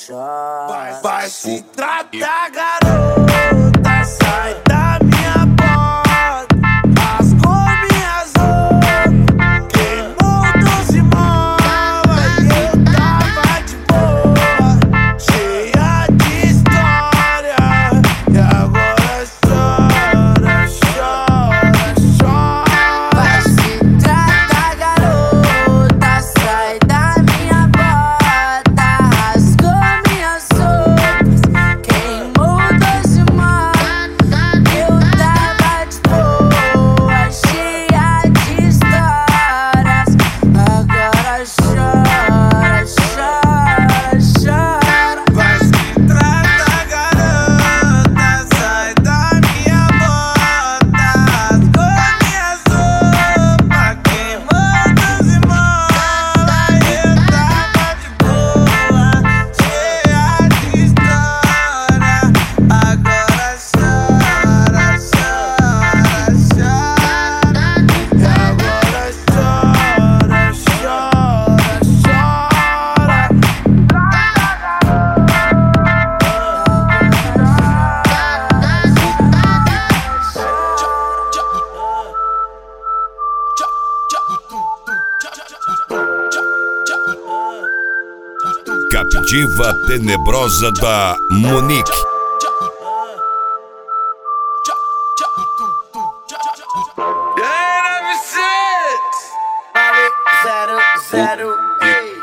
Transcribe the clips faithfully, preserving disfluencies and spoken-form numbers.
Vai, vai se tratar, garota, sai da minha porta. Rasgou minhas roupas, queimou doze móveis. E eu tava de boa, cheia de história. E agora chora, chora, chora. Vai se tratar, garota, sai da minha porta. Rasgou minhas roupas, queimou doze móveis. Eu tava de boa, cheia de histórias. Agora chora, chora, chora. Vai se tratar, garota, sai da minha porta. Rasgou minhas roupas, queimou doze móveis. Eu tava de boa, cheia de história. Agora chora, chora, chora. E agora chora, chora, chora. Captiva Tenebrosa da Monique. Zero, zero, ei.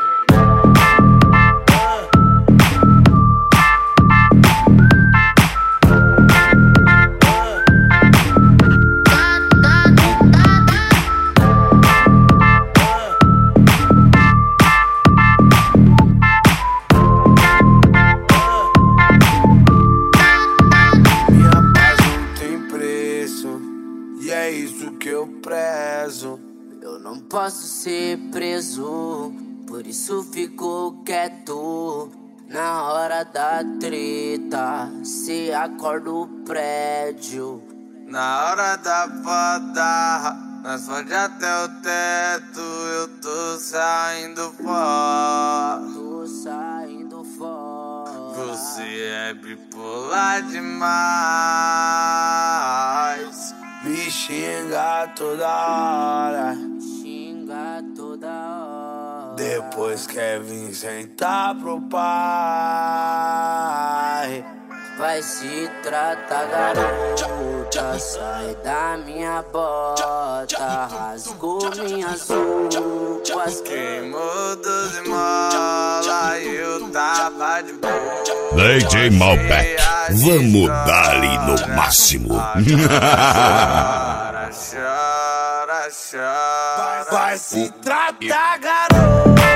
Minha paz não tem preço, e é isso que eu prezo. Eu não posso ser preso, por isso fico quieto. Na hora da treta, se acorda o prédio. Na hora da foda, nós fode até o teto. Eu tô saindo fora. Tô saindo fora. Você é bipolar demais. Me xinga toda hora, Xinga toda hora. depois quer vir sentar pro pai. Vai se tratar, garota, sai da minha bota. Rasgou minhas roupas, Queimou doze mola e eu tava de boa. D J Malbec, vamos dar-lhe no máximo. Chora, chora, chora. Vai, vai se tratar, garota.